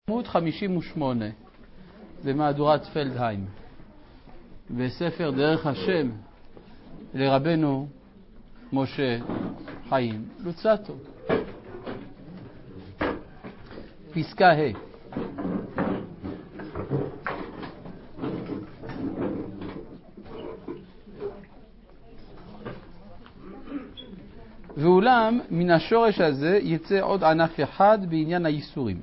עמוד 58 במהדורת פלדהיים, בספר דרך השם לרבנו משה חיים לוצאטו, פסקה ה'. ואולם מן השורש הזה יצא עוד ענף אחד בעניין הייסורים.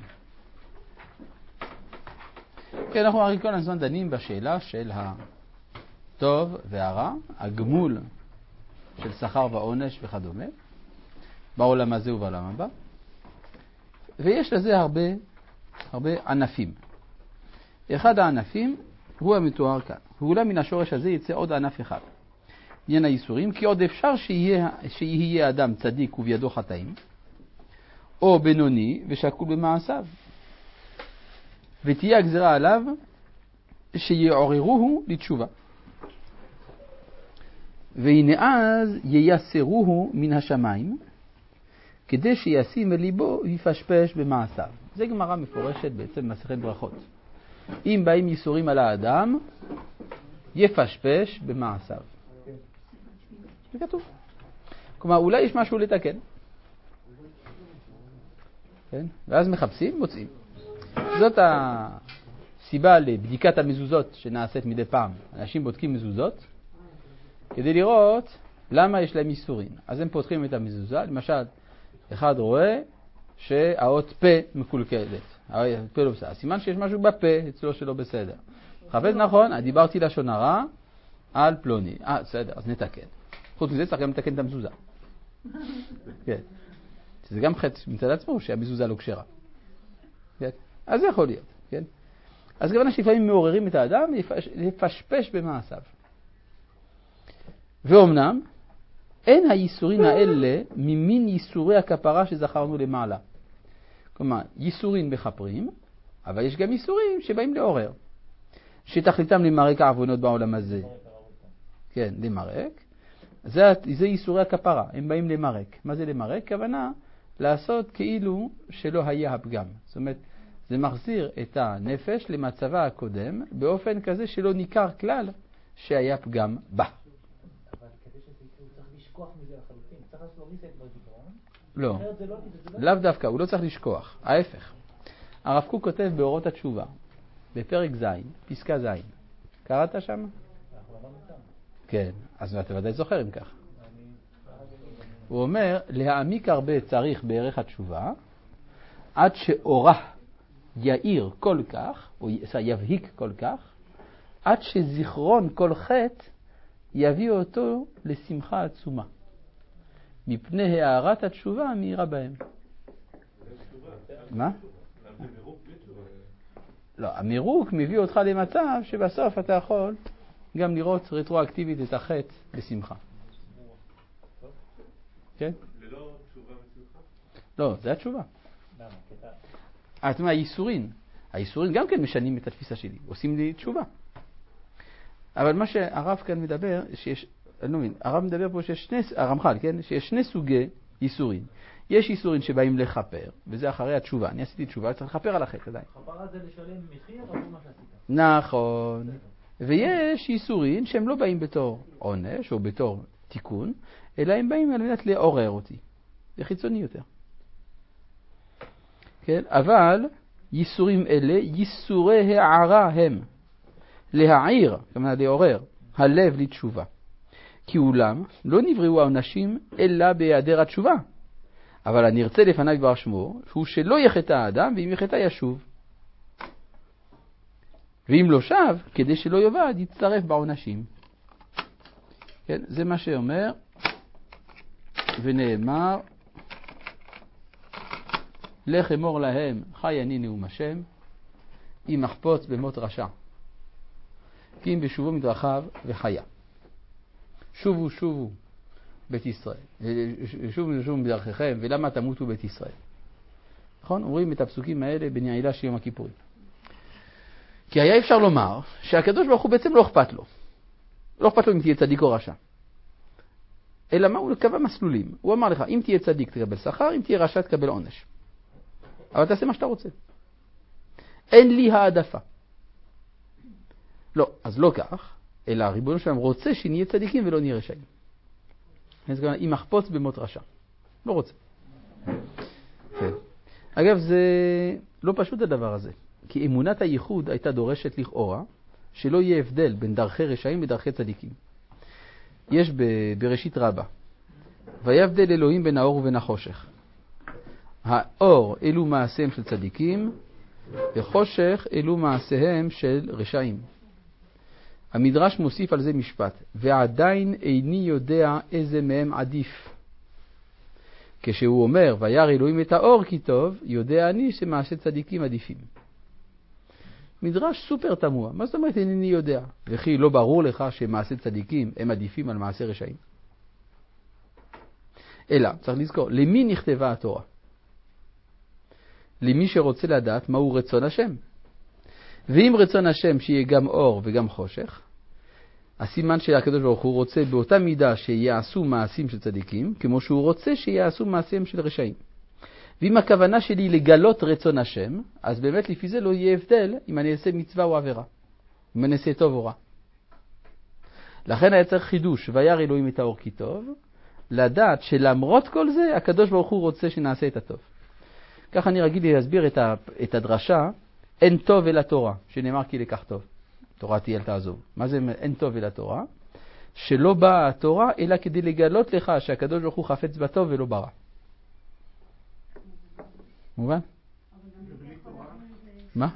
כן, אנחנו הרי כל הזמן דנים בשאלה של הטוב והרע, הגמול של שכר ועונש וכדומה, בעולם הזה ובעולם הבא. ויש לזה הרבה ענפים. אחד הענפים הוא המתואר כאן. ואולם מן השורש הזה יצא עוד ענף אחד. עניין הייסורים, כי עוד אפשר שיהיה אדם צדיק ובידו חטאים, או בינוני ושקול במעשיו. ותהיה הגזרה עליו שיעוררוהו לתשובה. והנה אז ייסרוהו מן השמיים, כדי שישים אל ליבו ויפשפש במעשיו. זה גמרא מפורשת בעצם מסכת ברכות. אם באים ייסורים על האדם, יפשפש במעשיו. זה כתוב. כלומר, אולי יש משהו לתקן. כן? ואז מחפשים, מוצאים. זאת הסיבה לבדיקת המזוזות שנעשית מדי פעם. אנשים בודקים מזוזות כדי לראות למה יש להם ייסורים. אז הם פותחים את המזוזה. למשל, אחד רואה שהאות פה מקולקלת. פה לא בסדר. סימן שיש משהו בפה אצלו שלא בסדר. חפש נכון, דיברתי לשון הרע על פלוני. בסדר, אז נתקן. חוץ מזה צריך גם לתקן את המזוזה. כן. זה גם חטא מצד עצמו שהמזוזה לא כשרה. כן. אז זה יכול להיות. כן. אז גם אנשים לפעמים מעוררים את האדם לפשפש במעשיו. ואומנם, אין הייסורים האלה ממין ייסורי הכפרה שזכרנו למעלה. כלומר, ייסורים בכפרים, אבל יש גם ייסורים שבאים לעורר. שתכליתם למרק העוונות בעולם הזה. כן, למרק. זה ייסורי הכפרה, הם באים למרק. מה זה למרק? כוונה לעשות כאילו שלא היה הפגם. זאת אומרת, זה מחזיר את הנפש למצבה הקודם, באופן כזה שלא ניכר כלל שהיה פגם בה. אבל כדי שזה יקרה, הוא צריך לשכוח מזה לחלוטין. צריך לעשות ריסט בזיכרון. לא, לאו דווקא, הוא לא צריך לשכוח. ההפך. הרב קוק כותב באורות התשובה, בפרק ז', פסקה ז'. קראת שם? כן, אז אתה ודאי זוכר אם כך. הוא אומר, להעמיק הרבה צריך בערך התשובה, עד שאורה יאיר כל כך, או יבהיק כל כך, עד שזיכרון כל חטא יביא אותו לשמחה עצומה. מפני הערת התשובה המהירה בהם. מה? לא, המירוק מביא אותך למצב שבסוף אתה יכול גם לראות רטרואקטיבית את החטא בשמחה. כן? ללא תשובה בשמחה? לא, זה התשובה. מה, הייסורים גם כן משנים את התפיסה שלי, עושים לי תשובה. אבל מה שהרב כאן מדבר, אני לא מבין, הרב מדבר פה הרמח"ל, כן? שיש שני סוגי ייסורים. יש ייסורים שבאים לחפר, וזה אחרי התשובה. אני עשיתי תשובה, צריך לחפר על החטא עדיין. חפרה זה לשלם מחיר עבור מה שעשית. נכון. ויש ייסורים שהם לא באים בתור עונש או בתור תיקון, אלא הם באים על מנת לעורר אותי. זה חיצוני יותר. כן? אבל ייסורים אלה, ייסורי הערה הם. להעיר, כלומר לעורר, הלב לתשובה. כי אולם לא נבראו האנשים אלא בהיעדר התשובה. אבל אני ארצה לפניו דבר שמו, שהוא שלא יחטא האדם, ואם יחטא ישוב. ואם לא שב, כדי שלא יאבד, יצטרף בעונשים. כן, זה מה שאומר, ונאמר, לך אמור להם, חי אני נאום השם, אם מחפוץ במות רשע. כי אם בשובו מדרכיו וחיה. שובו בית ישראל. שובו מדרכיכם, ולמה תמותו בית ישראל. נכון? אומרים את הפסוקים האלה בנעילה של יום הכיפורים. כי היה אפשר לומר שהקדוש ברוך הוא בעצם לא אכפת לו. לא אכפת לו אם תהיה צדיק או רשע. אלא מה? הוא קבע מסלולים. הוא אמר לך, אם תהיה צדיק תקבל שכר, אם תהיה רשע תקבל עונש. אבל תעשה מה שאתה רוצה. אין לי העדפה. לא, אז לא כך, אלא ריבונו שלם רוצה שנהיה צדיקים ולא נהיה רשעים. אז גם אם מחפוץ במות רשע. לא רוצה. כן. אגב, זה לא פשוט הדבר הזה, כי אמונת הייחוד הייתה דורשת לכאורה שלא יהיה הבדל בין דרכי רשעים ודרכי צדיקים. יש בראשית רבה, ויבדל אלוהים בין האור ובין החושך. האור אלו מעשיהם של צדיקים, וחושך אלו מעשיהם של רשעים. המדרש מוסיף על זה משפט, ועדיין איני יודע איזה מהם עדיף. כשהוא אומר, וירא אלוהים את האור כי טוב, יודע אני שמעשי צדיקים עדיפים. מדרש סופר תמוה, מה זאת אומרת אינני יודע? וכי לא ברור לך שמעשי צדיקים הם עדיפים על מעשי רשעים? אלא, צריך לזכור, למי נכתבה התורה? למי שרוצה לדעת מהו רצון השם. ואם רצון השם שיהיה גם אור וגם חושך, הסימן של הקדוש ברוך הוא רוצה באותה מידה שיעשו מעשים של צדיקים, כמו שהוא רוצה שיעשו מעשים של רשעים. ואם הכוונה שלי לגלות רצון השם, אז באמת לפי זה לא יהיה הבדל אם אני אעשה מצווה או עבירה, אם אני אעשה טוב או רע. לכן היה צריך חידוש, וירא אלוהים את האור כי טוב, לדעת שלמרות כל זה, הקדוש ברוך הוא רוצה שנעשה את הטוב. ככה אני רגיל להסביר את הדרשה, אין טוב אל התורה, שנאמר כי לקח טוב. תורתי אל תעזוב. מה זה אין טוב אל התורה? שלא באה התורה, אלא כדי לגלות לך שהקדוש ברוך הוא חפץ בטוב ולא ברע. מובן? מה?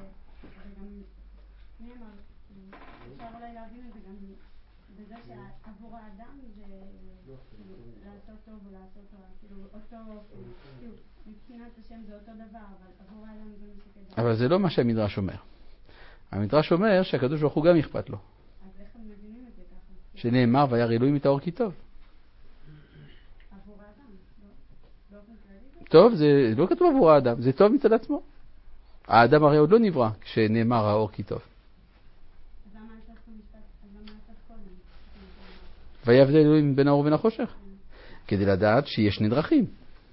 אפשר אולי להבין את זה גם בזה שעבור האדם זה לעשות טוב ולעשות רע. כאילו אותו, מבחינת השם זה אותו דבר, אבל עבור האדם זה משקד. אבל זה לא מה שהמדרש אומר. המדרש אומר שהקדוש ברוך הוא גם אכפת לו. אז איך הם מבינים את זה ככה? שנאמר וירא אלוהים את האור כי טוב. עבור האדם, באופן כללי? טוב, זה לא כתוב עבור האדם, זה טוב מצד עצמו. האדם הרי עוד לא נברא כשנאמר האור כי טוב. אז למה הייתה פה משפט? אז למה הייתה קודם? ויבדל אלוהים בין האור ובין החושך? כדי לדעת שיש שני דרכים.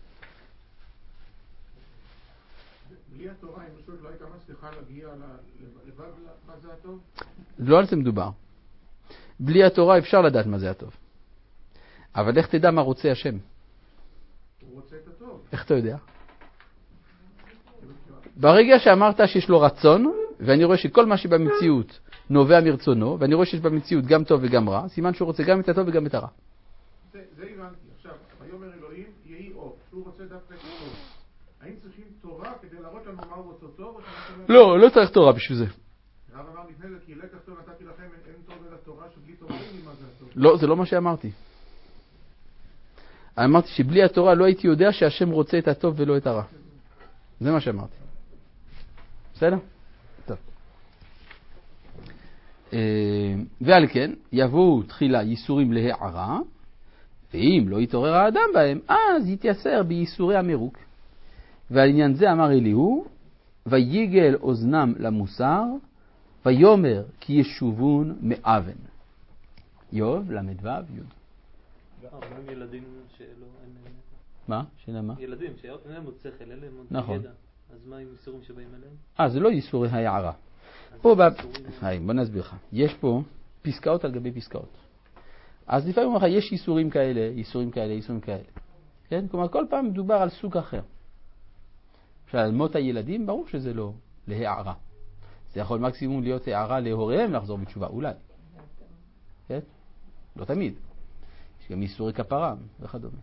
בלי התורה, אם פשוט לא הייתה מצליחה להגיע לבד מה זה הטוב? לא על זה מדובר. בלי התורה אפשר לדעת מה זה הטוב. אבל איך תדע מה רוצה השם? הוא רוצה את הטוב. איך אתה יודע? ברגע שאמרת שיש לו רצון, ואני רואה שכל מה שבמציאות נובע מרצונו, ואני רואה שיש במציאות גם טוב וגם רע, סימן שהוא רוצה גם את הטוב וגם את הרע. זה הבנתי. עכשיו, ויאמר אלוהים יהי אור, שהוא רוצה דווקא את הטוב. האם צריכים תורה כדי להראות לנו מה הוא רוצה טוב? לא, לא צריך תורה בשביל זה. הרב אמר לפני זה, כי לקח טוב נתתי לכם, אין טוב אלא תורה, שבלי תורה אין לי מה זה הטוב. לא, זה לא מה שאמרתי. אמרתי שבלי התורה לא הייתי יודע שהשם רוצה את הטוב ולא את הרע. זה מה שאמרתי. בסדר? טוב. ועל כן, יבואו תחילה ייסורים להערה, ואם לא יתעורר האדם בהם, אז יתייסר בייסורי המרוק. ועל עניין זה אמר אליהו, ויגל אוזנם למוסר, ויומר כי ישובון מאבן. יוב, למדו, יוד. מה עם ילדים שלא... מה? שלמה? ילדים שאין להם עוד שכל, אין להם עוד נכון. ידע. אז מה עם איסורים שבאים אליהם? זה לא ייסורי ההערה. בוא נסביר לך. יש פה פסקאות על גבי פסקאות. אז לפעמים אומר לך, יש איסורים כאלה, איסורים כאלה, איסורים כאלה. כן? כלומר, כל פעם מדובר על סוג אחר. עכשיו, על מות הילדים, ברור שזה לא להערה. זה יכול מקסימום להיות הערה להוריהם לחזור בתשובה, אולי. כן? לא תמיד. יש גם איסורי כפרה וכדומה.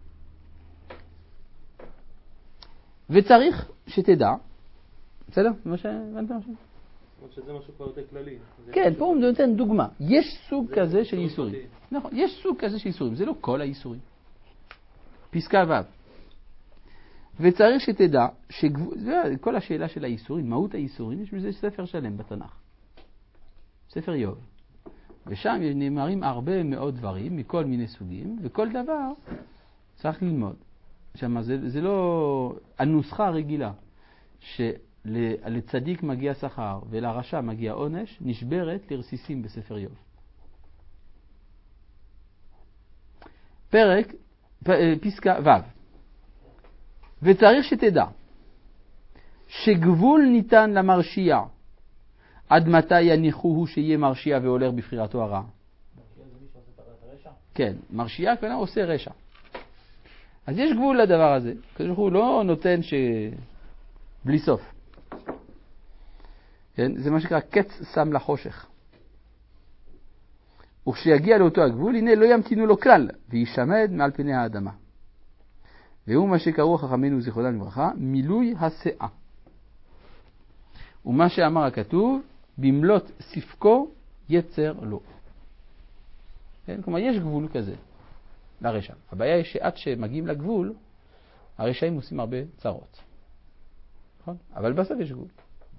וצריך שתדע, בסדר? מה שהבנת משהו? שזה משהו כבר יותר כללי. כן, פה הוא נותן דוגמה. יש סוג כזה של איסורים. נכון, יש סוג כזה של איסורים. זה לא כל האיסורים. פסקה ו' וצריך שתדע כל השאלה של האיסורים, מהות האיסורים, יש בזה ספר שלם בתנ"ך. ספר איוב. ושם נאמרים הרבה מאוד דברים מכל מיני סוגים, וכל דבר צריך ללמוד. שמה, זה לא הנוסחה הרגילה שלצדיק מגיע שכר ולרשע מגיע עונש, נשברת לרסיסים בספר איוב. פסקה ו' וצריך שתדע שגבול ניתן למרשיע עד מתי יניחוהו שיהיה מרשיע והולך בבחירתו הרע? מרשיע זה מי שעושה את הרשע? כן, מרשיע כנראה עושה רשע. אז יש גבול לדבר הזה. הקדוש ברוך הוא לא נותן בלי סוף. כן? זה מה שנקרא קץ שם לחושך. וכשיגיע לאותו הגבול, הנה לא ימתינו לו כלל, וישמד מעל פני האדמה. והוא מה שקראו חכמינו זיכרונם לברכה, מילוי השאה. ומה שאמר הכתוב, במלות ספקו יצר לו. כן? כלומר, יש גבול כזה לרשע. הבעיה היא שעד שמגיעים לגבול, הרשעים עושים הרבה צרות. נכון? אבל בסוף יש גבול.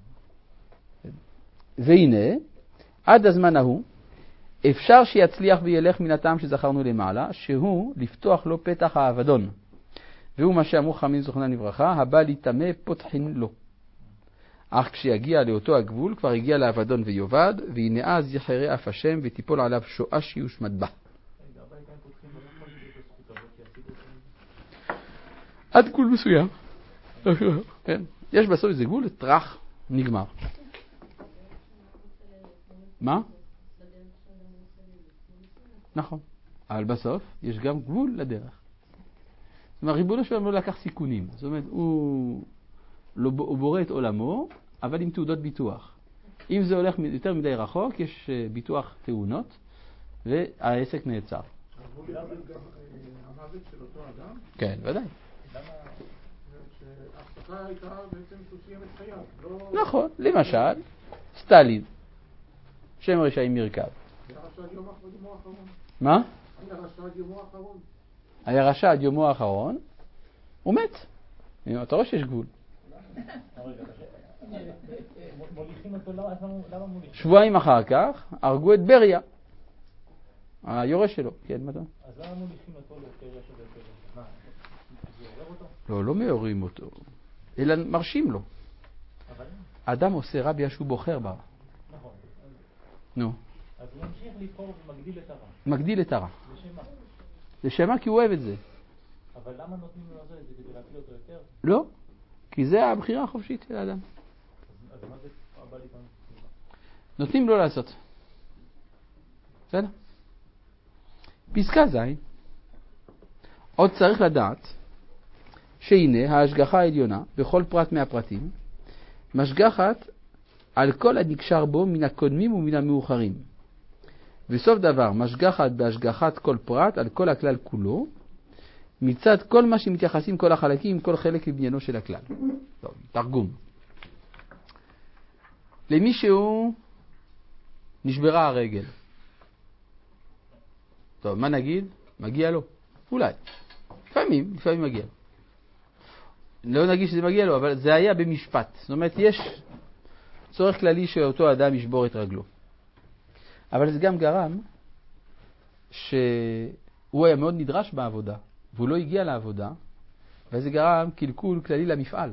והנה, עד הזמן ההוא, אפשר שיצליח וילך מן הטעם שזכרנו למעלה, שהוא לפתוח לו פתח האבדון. והוא מה שאמרו חכמים זיכרונם לברכה, הבא להיטמא פותחין לו. אך כשיגיע לאותו הגבול, כבר הגיע לאבדון ויובד, והנה אז יחרה אף השם ותיפול עליו שואה שיושמד בה. עד גבול מסוים. כן. יש בסוף איזה גבול, טרח, נגמר. מה? נכון. אבל בסוף יש גם גבול לדרך. זאת אומרת, ריבונו של עולם לא לקח סיכונים. זאת אומרת, הוא בורא את עולמו, אבל עם תעודות ביטוח. אם זה הולך יותר מדי רחוק, יש ביטוח תאונות, והעסק נעצר. המוות של אותו אדם? כן, ודאי. שההפסקה הייתה בעצם שהוא סיים את חייו. נכון, למשל, סטלין, שם רשעים מרכב. היה רשע עד יומו האחרון. מה? היה רשע עד יומו האחרון. היה רשע עד יומו האחרון, הוא מת. אתה רואה שיש גבול. מוליכים אותו, למה מוליכים? שבועיים אחר כך הרגו את בריה, היורש שלו. כן, מה אתה? אז למה מוליכים אותו לפריה של הפריה? מה? זה עורר אותו? לא מעוררים אותו, אלא מרשים לו. אבל... אדם עושה רע בגלל שהוא בוחר בה. נכון. נו. אז הוא ממשיך לבחור ומגדיל את הרע. מגדיל את הרע. לשם מה? לשם מה? כי הוא אוהב את זה. אבל למה נותנים לו לעשות את זה כדי להפיל אותו יותר? לא, כי זה הבחירה החופשית של האדם. אז מה זה הבא לי כאן? נותנים לו לעשות. בסדר? פסקה ז' עוד צריך לדעת שהנה ההשגחה העליונה בכל פרט מהפרטים משגחת על כל הנקשר בו מן הקודמים ומן המאוחרים. וסוף דבר משגחת בהשגחת כל פרט על כל הכלל כולו מצד כל מה שמתייחסים כל החלקים כל חלק לבניינו של הכלל. טוב, תרגום. למישהו נשברה הרגל. טוב, מה נגיד? מגיע לו. אולי. לפעמים מגיע לו. לא נגיד שזה מגיע לו, אבל זה היה במשפט. זאת אומרת, יש צורך כללי שאותו אדם ישבור את רגלו. אבל זה גם גרם שהוא היה מאוד נדרש בעבודה, והוא לא הגיע לעבודה, וזה גרם קלקול כללי למפעל.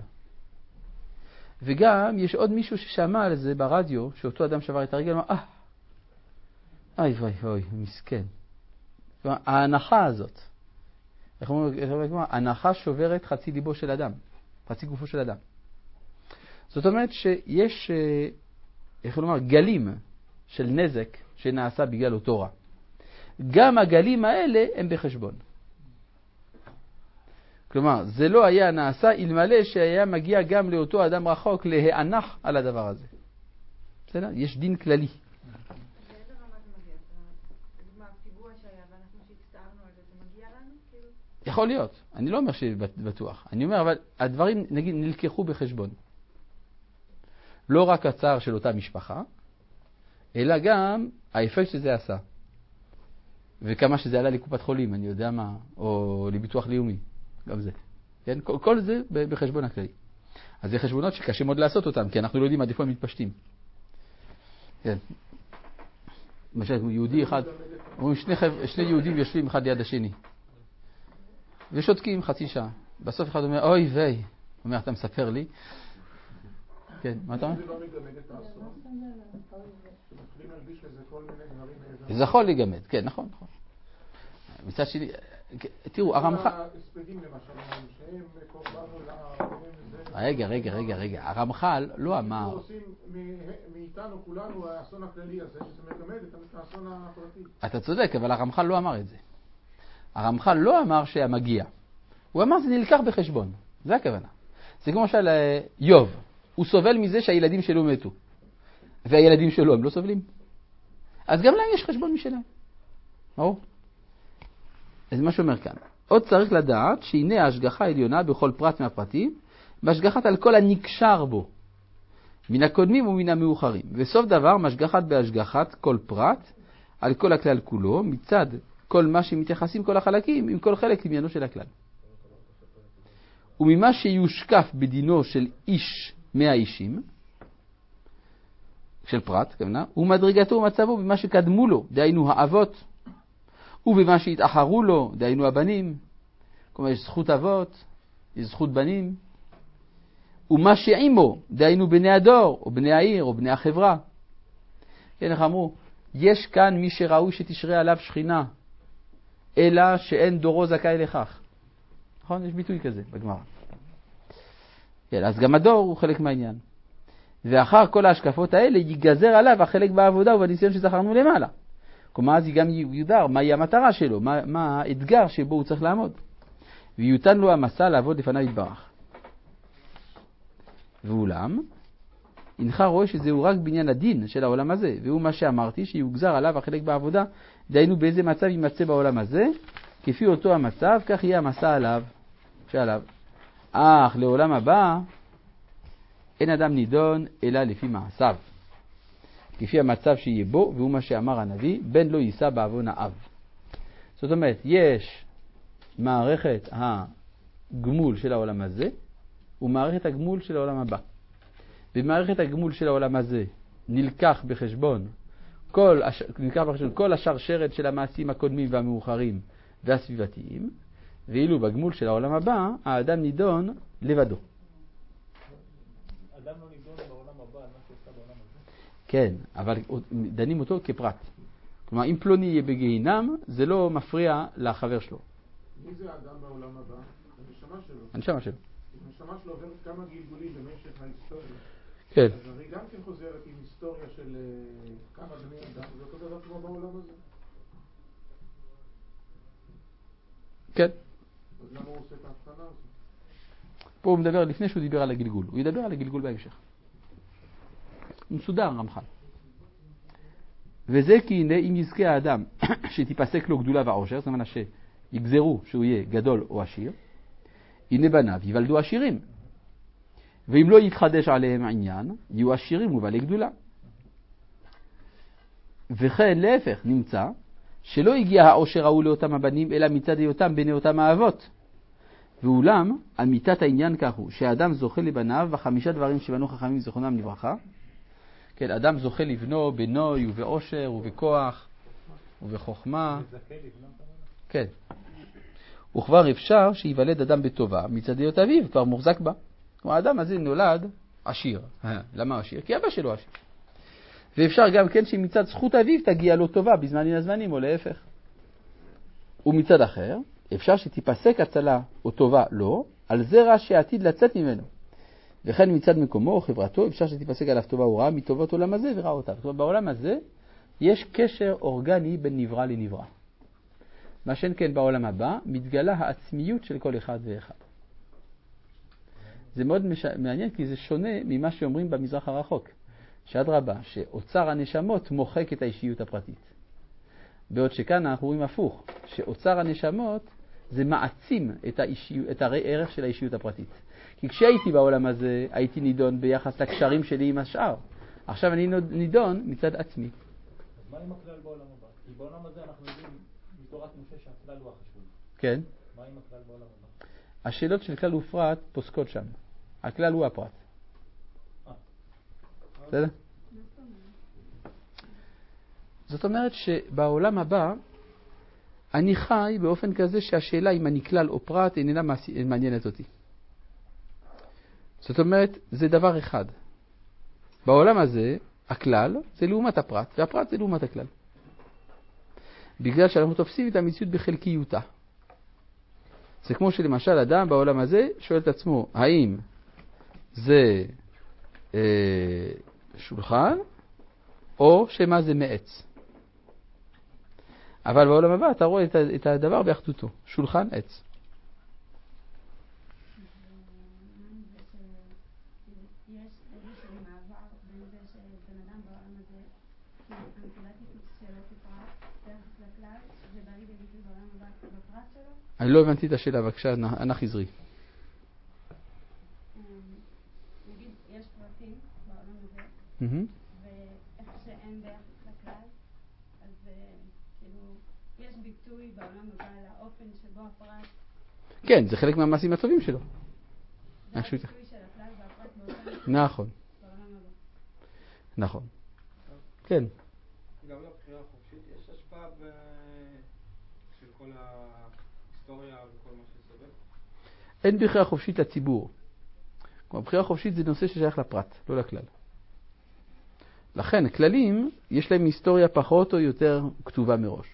וגם יש עוד מישהו ששמע על זה ברדיו, שאותו אדם שבר את הרגל, אמר, אוי, מסכן. ההנחה הזאת, איך אומרים? ההנחה שוברת חצי ליבו של אדם, חצי גופו של אדם. זאת אומרת שיש, איך לומר, גלים של נזק שנעשה בגלל אותו רע. גם הגלים האלה הם בחשבון. כלומר, זה לא היה נעשה אלמלא שהיה מגיע גם לאותו אדם רחוק להיענח על הדבר הזה. בסדר? יש דין כללי. באיזה רמה זה מגיע? מה, הפיגוע שהיה ואנחנו שהצטערנו על זה, זה מגיע לנו? יכול להיות. אני לא אומר שבטוח. אני אומר, אבל הדברים, נגיד, נלקחו בחשבון. לא רק הצער של אותה משפחה, אלא גם האפקט שזה עשה. וכמה שזה עלה לקופת חולים, אני יודע מה, או לביטוח לאומי. גם זה. כן? כל זה בחשבון הכללי. אז זה חשבונות שקשה מאוד לעשות אותם, כי אנחנו לא יודעים עד איפה הם מתפשטים. כן. למשל, יהודי אחד, שני יהודים יושבים אחד ליד השני. ושותקים חצי שעה. בסוף אחד אומר, אוי ויי. הוא אומר, אתה מספר לי? כן, מה אתה אומר? זה לא מגמד את האסון. שמתחילים להרגיש לזה כל מיני דברים. זה יכול לגמד, כן, נכון. מצד שני, תראו, הרמח"ל... ההספדים למשל, שהם קורבנו רגע. הרמח"ל לא אמר... אנחנו עושים מאיתנו כולנו האסון הכללי הזה, שזה מגמד את האסון הפרטי. אתה צודק, אבל הרמח"ל לא אמר את זה. הרמח"ל לא אמר שהמגיע. הוא אמר זה נלקח בחשבון. זה הכוונה. זה כמו של יוב. הוא סובל מזה שהילדים שלו מתו. והילדים שלו הם לא סובלים. אז גם להם יש חשבון משלהם. ברור? אז מה שאומר כאן. עוד צריך לדעת שהנה ההשגחה העליונה בכל פרט מהפרטים, בהשגחת על כל הנקשר בו, מן הקודמים ומן המאוחרים. וסוף דבר, משגחת בהשגחת כל פרט, על כל הכלל כולו, מצד כל מה שמתייחסים כל החלקים, עם כל חלק עניינו של הכלל. וממה שיושקף בדינו של איש מהאישים, של פרט, כמובן, ומדרגתו ומצבו במה שקדמו לו, דהיינו האבות, ובמה שהתאחרו לו, דהיינו הבנים, כלומר יש זכות אבות, יש זכות בנים, ומה שעימו, דהיינו בני הדור, או בני העיר, או בני החברה. כן, איך אמרו, יש כאן מי שראוי שתשרה עליו שכינה, אלא שאין דורו זכאי לכך. נכון? יש ביטוי כזה בגמרא. כן, אז גם הדור הוא חלק מהעניין. ואחר כל ההשקפות האלה ייגזר עליו החלק בעבודה ובניסיון שזכרנו למעלה. כלומר, אז היא גם יודר מהי המטרה שלו, מה האתגר שבו הוא צריך לעמוד. ויותן לו המסע לעבוד לפניו יתברך. ואולם, אינך רואה שזהו רק בעניין הדין של העולם הזה, והוא מה שאמרתי, שיוגזר עליו החלק בעבודה, דהיינו באיזה מצב יימצא בעולם הזה, כפי אותו המצב, כך יהיה המסע עליו, שעליו. אך לעולם הבא, אין אדם נידון אלא לפי מעשיו, כפי המצב שיהיה בו, והוא מה שאמר הנביא, בן לא יישא בעוון האב. זאת אומרת, יש מערכת הגמול של העולם הזה, ומערכת הגמול של העולם הבא. במערכת הגמול של העולם הזה נלקח בחשבון כל השרשרת של המעשים הקודמים והמאוחרים והסביבתיים, ואילו בגמול של העולם הבא, האדם נידון לבדו. אדם לא נידון בעולם הבא על מה שעושה בעולם הזה? כן, אבל דנים אותו כפרט. כלומר, אם פלוני יהיה בגיהינם, זה לא מפריע לחבר שלו. מי זה האדם בעולם הבא? הנשמה שלו. הנשמה שלו. הנשמה שלו עוברת כמה גלגולים במשך ההיסטוריה. כן. אז הרי גם כן חוזרת עם היסטוריה של כמה בני אדם, זה אותו דבר כמו בעולם הזה. כן. אז למה הוא עושה את ההבחנה הזאת? פה הוא מדבר לפני שהוא דיבר על הגלגול. הוא ידבר על הגלגול בהמשך. הוא מסודר, רמח"ל. וזה כי הנה אם יזכה האדם שתיפסק לו גדולה ועושר, זאת אומרת שיגזרו שהוא יהיה גדול או עשיר, הנה בניו יוולדו עשירים. ואם לא יתחדש עליהם העניין, יהיו עשירים ובעלי גדולה. וכן להפך נמצא שלא הגיע העושר ההוא לאותם הבנים, אלא מצד היותם בני אותם האבות. ואולם, אמיתת העניין כך הוא, שהאדם זוכה לבניו, וחמישה דברים שבנו חכמים זכרונם לברכה. כן, אדם זוכה לבנו בנוי ובעושר ובכוח ובחוכמה. כן. וכבר אפשר שיוולד אדם בטובה מצד היות אביו, כבר מוחזק בה. כלומר, האדם הזה נולד עשיר. למה עשיר? כי אבא שלו עשיר. ואפשר גם כן שמצד זכות אביו תגיע לו טובה בזמן מן הזמנים או להפך. ומצד אחר, אפשר שתיפסק הצלה או טובה לו, על זרע שעתיד לצאת ממנו. וכן מצד מקומו או חברתו, אפשר שתיפסק עליו טובה או רעה מטובות עולם הזה ורעותיו. זאת אומרת, בעולם הזה יש קשר אורגני בין נברא לנברא. מה שאין כן בעולם הבא, מתגלה העצמיות של כל אחד ואחד. זה מאוד מעניין כי זה שונה ממה שאומרים במזרח הרחוק. שעד רבה, שאוצר הנשמות מוחק את האישיות הפרטית. בעוד שכאן אנחנו רואים הפוך, שאוצר הנשמות זה מעצים את הערך של האישיות הפרטית. כי כשהייתי בעולם הזה, הייתי נידון ביחס לקשרים שלי עם השאר. עכשיו אני נידון מצד עצמי. אז מה עם הכלל בעולם הבא? כי בעולם הזה אנחנו יודעים מתורת משה שהכלל הוא החשוב. כן. מה עם הכלל בעולם הבא? השאלות של כלל ופרט פוסקות שם. הכלל הוא הפרט. בסדר? זאת אומרת שבעולם הבא אני חי באופן כזה שהשאלה אם אני כלל או פרט איננה מעניינת אותי. זאת אומרת, זה דבר אחד. בעולם הזה, הכלל זה לעומת הפרט, והפרט זה לעומת הכלל. בגלל שאנחנו תופסים את המציאות בחלקיותה. זה כמו שלמשל אדם בעולם הזה שואל את עצמו, האם זה שולחן או שמה זה מעץ? אבל בעולם הבא אתה רואה את הדבר באחדותו, שולחן עץ. אני לא הבנתי את השאלה, בבקשה, אנא חזרי. נגיד, יש פרטים בעולם הזה, ואיך שאין ביחס לכלל, אז כאילו, יש ביטוי בעולם הבא לאופן שבו הפרט... כן, זה חלק מהמעשים הטובים שלו. זה הביטוי של הכלל והפרט באופן... נכון. בעולם הבא. נכון. כן. גם לבחירה החופשית יש השפעה של כל ההיסטוריה וכל מה שסובב? אין בחירה חופשית לציבור. כלומר, בחירה חופשית זה נושא ששייך לפרט, לא לכלל. לכן, כללים, יש להם היסטוריה פחות או יותר כתובה מראש.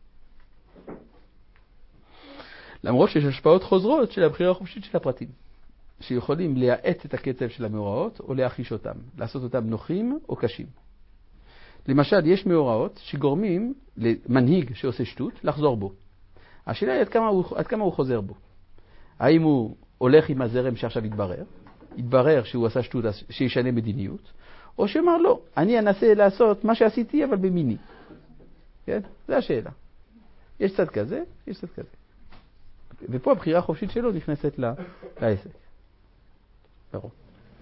למרות שיש השפעות חוזרות של הבחירה החופשית של הפרטים, שיכולים להאט את הקצב של המאורעות או להחיש אותם, לעשות אותם נוחים או קשים. למשל, יש מאורעות שגורמים למנהיג שעושה שטות לחזור בו. השאלה היא עד כמה הוא חוזר בו. האם הוא הולך עם הזרם שעכשיו יתברר שהוא עשה שטות שישנה מדיניות, או שאומר לא, אני אנסה לעשות מה שעשיתי אבל במיני. כן? זה השאלה. יש צד כזה, יש צד כזה. ופה הבחירה החופשית שלו נכנסת לעסק. ברור.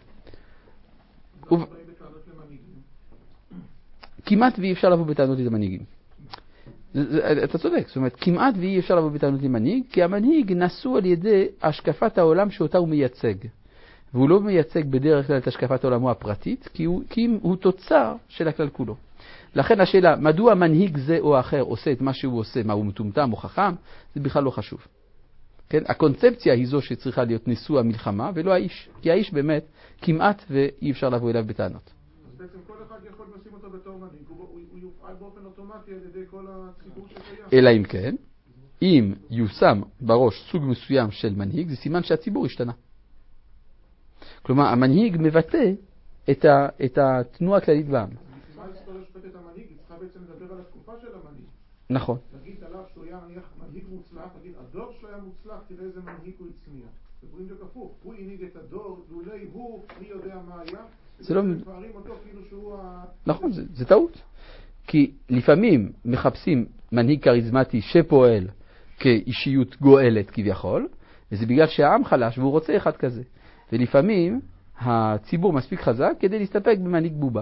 כמעט ואי אפשר לבוא בטענות למנהיגים. אתה צודק, זאת אומרת, כמעט ואי אפשר לבוא בטענות למנהיג, כי המנהיג נשוא על ידי השקפת העולם שאותה הוא מייצג. והוא לא מייצג בדרך כלל את השקפת העולמו הפרטית, כי הוא תוצר של הכלל כולו. לכן השאלה, מדוע מנהיג זה או אחר עושה את מה שהוא עושה, מה הוא מטומטם או חכם, זה בכלל לא חשוב. כן? הקונספציה היא זו שצריכה להיות נשוא המלחמה, ולא האיש. כי האיש באמת כמעט ואי אפשר לבוא אליו בטענות. אז בעצם כל אחד יכול לשים אותו בתור מנהיג, הוא יופעל באופן אוטומטי על ידי כל הציבור שקיים. אלא אם כן, אם יושם בראש סוג מסוים של מנהיג, זה סימן שהציבור השתנה. כלומר, המנהיג מבטא את התנועה הכללית בעם. מה ההיסטוריה שופטת המנהיג? היא צריכה בעצם לדבר על התקופה של המנהיג. נכון. נגיד עליו שהוא היה מנהיג מוצלח, נגיד הדור שלו היה מוצלח, תראה איזה מנהיג הוא הצמיח. זה בריאים וכפוך, הוא הנהיג את הדור, ואולי הוא, מי יודע מה היה, זה לא... מפארים אותו כאילו שהוא נכון, זה טעות. כי לפעמים מחפשים מנהיג קריזמטי שפועל כאישיות גואלת כביכול, וזה בגלל שהעם חלש והוא רוצה אחד כזה. ולפעמים הציבור מספיק חזק כדי להסתפק במנהיג בובה.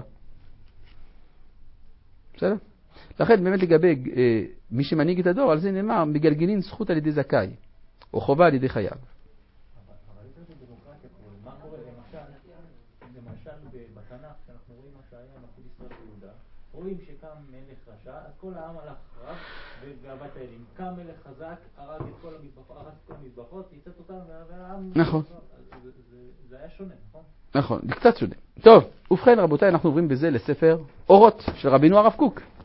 בסדר? לכן באמת לגבי מי שמנהיג את הדור, על זה נאמר, מגלגלין זכות על ידי זכאי, או חובה על ידי חייב. אבל זה דמוקרטיה, מה קורה למשל בתנ"ך, שאנחנו רואים מה שהיה מלכות ישראל ויהודה, רואים שקם מלך רשע, אז כל העם הלך רב בגאוות האלים. קם מלך חזק, הרג את כל המזבחות, ייצאת אותם, והעם... נכון. זה היה שונה, נכון? נכון, זה קצת שונה. טוב, ובכן רבותיי, אנחנו עוברים בזה לספר אורות של רבינו הרב קוק.